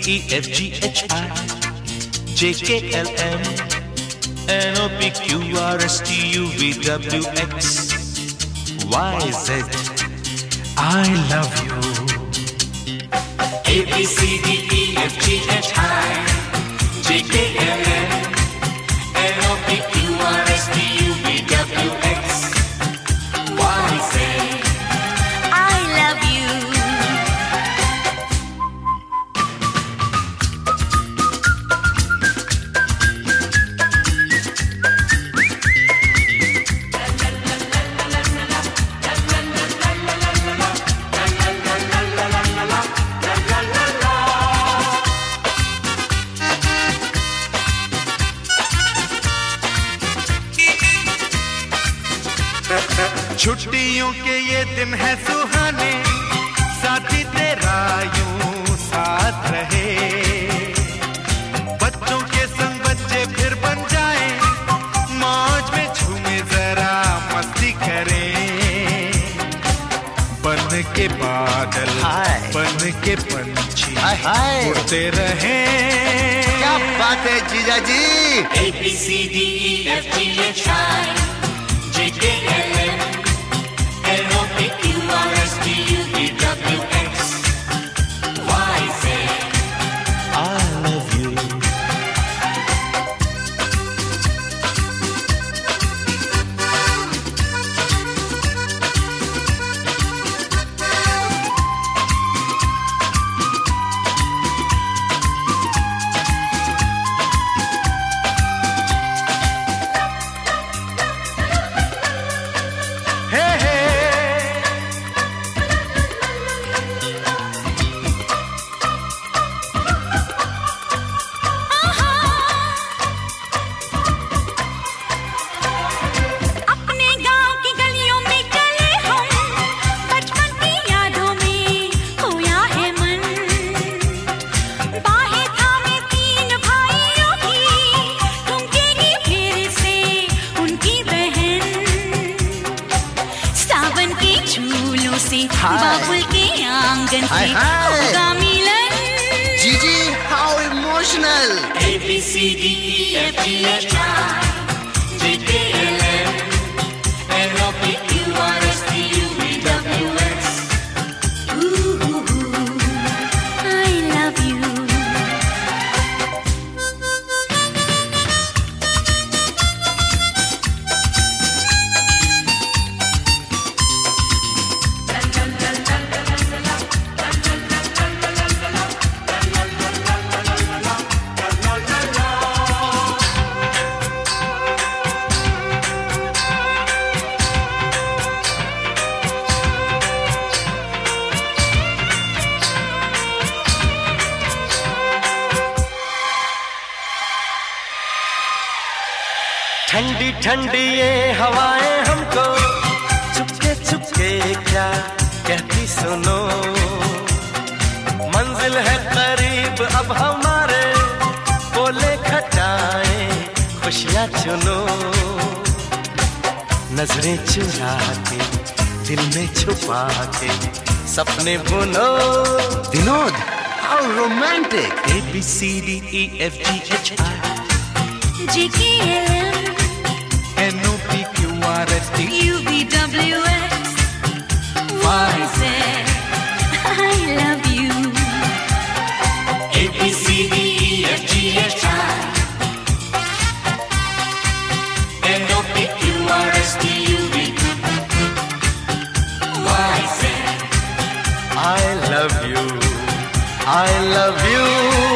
E F G H I J K L M N O P Q R S T U V W X Y Z. I love you. A B C D E F G H I J K L M N O P Q R S T U V W X Y Z. I love you. छुट्टियों के ये दिन है सुहाने, साथी तेरा यूं साथ रहे। बच्चों के संग बच्चे फिर बन जाएं, मौज में झूमे जरा मस्ती करें। बन के बादल बन के पंछी उड़ते रहें। क्या बात है जीजा जी। A B C D E F G H I J K L M N O P Q R S T U V W X Y Z. I love you. बाबुल के आंगन से होगा मिलन। जीजी how emotional. A B C D E F G H I J K L M N O P Q R S T U V W X. Ooh, I love you. ठंडी ठंडी ये हवाएं हमको चुपके चुपके क्या कहती सुनो। मंजिल है करीब अब हमारे, बोले खटाएं खुशियां चुनो। नजरें चुरा के दिल में छुपा के सपने बुनो। Vinod how romantic. A B C D E F G H I J K L M N O P Q R S T U V W X Y Z. I love you. A B C D E F G H I N O P Q R S T U V Y Z. I love you. I love you.